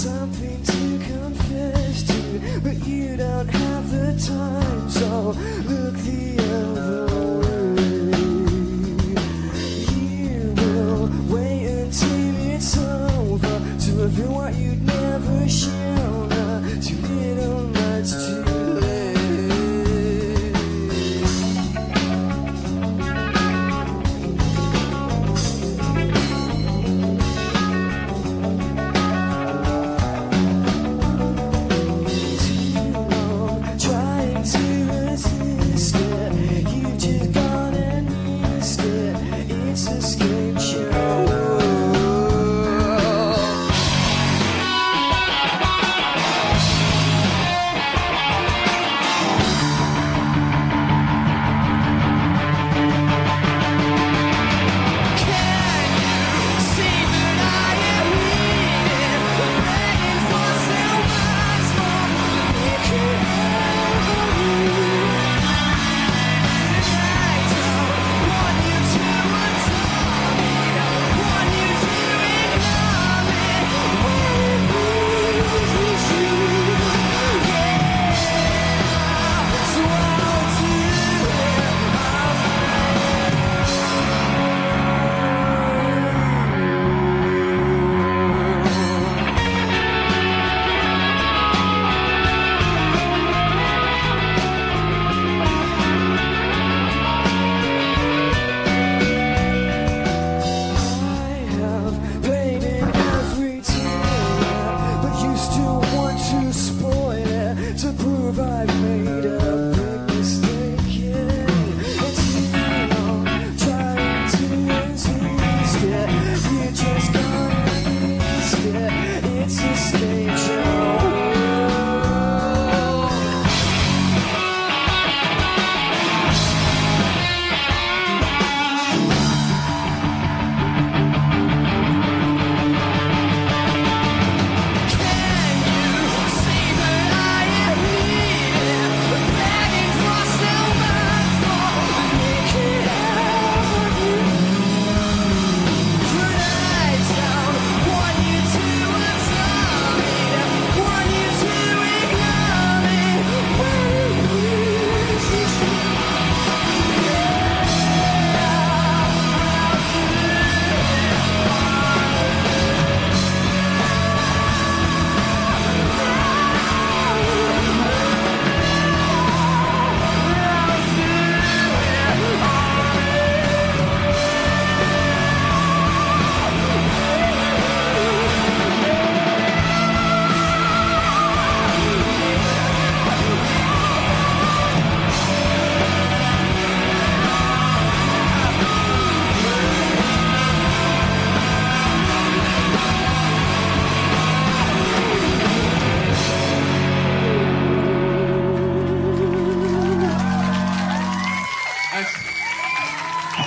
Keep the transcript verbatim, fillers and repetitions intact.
something to confess to, but you don't have the time, so look the other way. You will wait until it's over to reveal what you'd never shown her. Too little, much too I've made a big mistake, yeah. It's you know, trying to resist it. You just gotta resist it. It's a